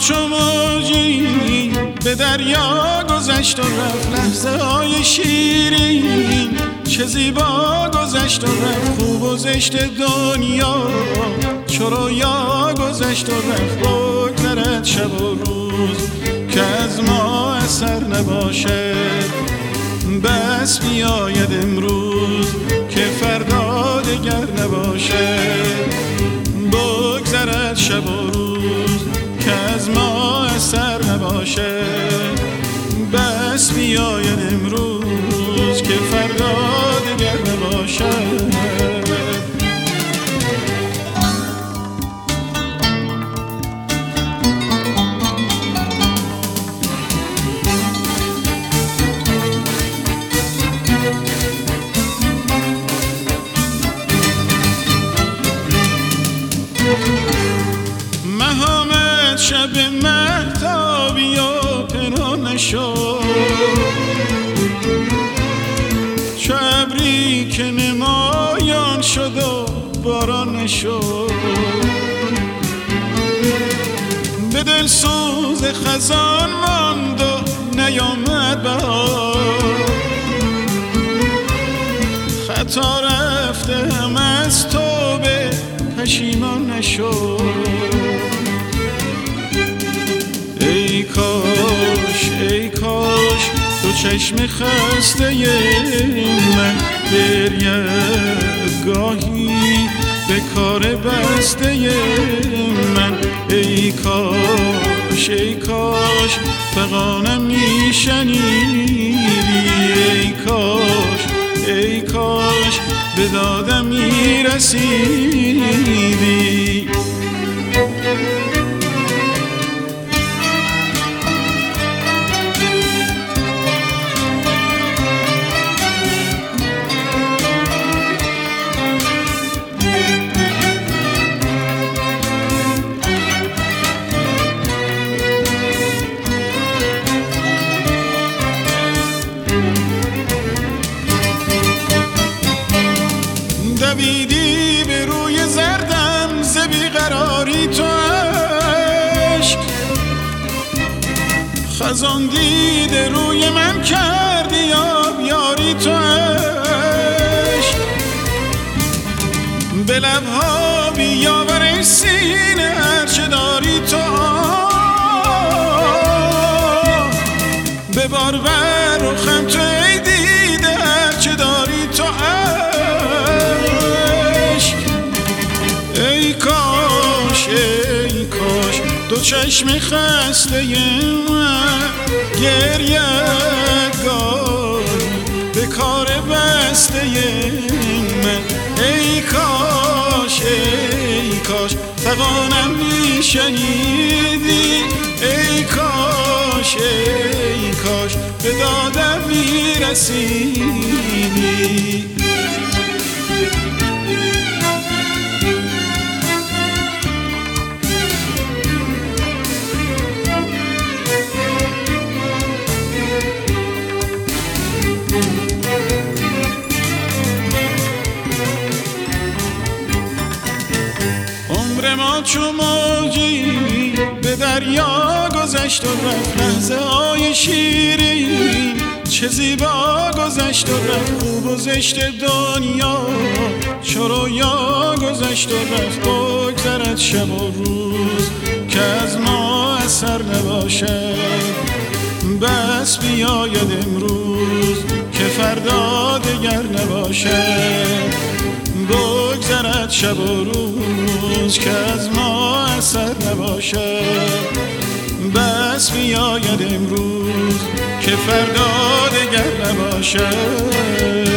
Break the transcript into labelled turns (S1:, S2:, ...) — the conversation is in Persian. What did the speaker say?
S1: چو موجی به دریا گذشت و رفت، لحظه های شیرین چه زیبا گذشت و رفت. خوب و زشت دنیا چو رویا گذشت و رفت. بگذرد شب و روز که از ما اثر نباشه، بس بیاید امروز که فردا دگر نباشه. بگذرد شب و روز که از ما اثر نباشه، بس بیاید امروز که فردا دگر نباشه. مهامت شب مهتابی و پنهان نشد، چو ابری که نمایان شد و باران نشد. به دل سوز خزان ماند و نیامد بهار، خطا رفته هم از توبه پشیمان نشد. ای کاش ای کاش دو چشم خسته من گریه گاهی به کار بسته من. ای کاش ای کاش فغانم میشنیدی، ای کاش ای کاش به دادم میرسیدی. دویدی به روی زردم ز بیقراری تو عشق، خزان دیده روی من کردی آبیاری تو عشق. به لبها بیاور ای سینه هرچه داری تو، ببار بر رخم تو ای دیده هرچه داری تو. ای کاش ای کاش دو چشم خسته من گریه گاهی به کار بسته من. ای کاش فغانم میشنیدی، ای کاش به دادم میرسیدی. عمر ما چو موجی به دریا گذشت و رفت، لحظه های شیرین چه زیبا گذشت و رفت. خوب و زشت دنیا چو رویا گذشت و رفت. بگذرد شب و روز که از ما اثر نباشه، بس بیاید امروز که فردا دگر نباشه. بگذرد شب و روز که از ما اثر نباشه، بس بیاید امروز که فردا دگر نباشه.